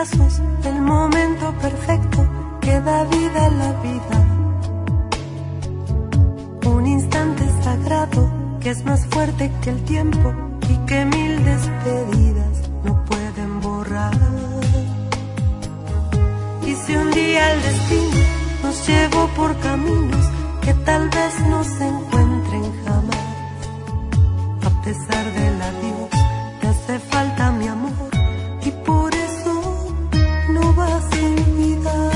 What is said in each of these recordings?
brazos, el momento perfecto que da vida a la vida. Un instante sagrado que es más fuerte que el tiempo y que mil despedidas no pueden borrar. Y si un día el destino nos llevó por caminos que tal vez no se encuentren jamás, a pesar del adiós te hace falta mi amor, y por eso no vas a olvidar.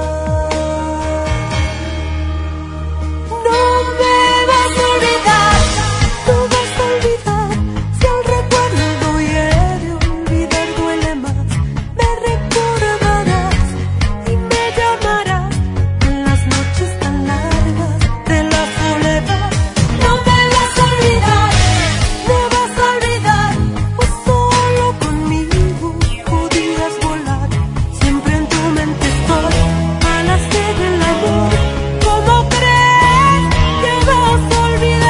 No me vas a olvidar, no vas a olvidar. Si el recuerdo hiere, olvidar duele más. Me recordarás y me llamarás en las noches tan largas de la soledad. No me vas a olvidar, me vas a olvidar, pues solo conmigo podías volar. Siempre en tu mente estoy al hacer el amor. ¿Cómo crees que vas a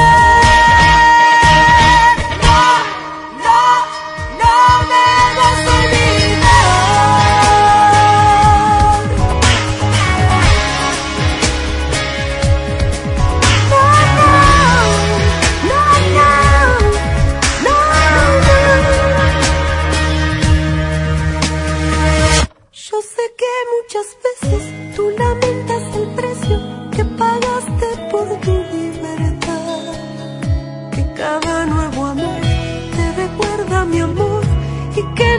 olvidar? No, no, no me vas a olvidar. No, no, no, no, no. Yo sé que muchas veces tú lamentas el precio que pagaste por tu libertad, que cada nuevo amor te recuerda mi amor y que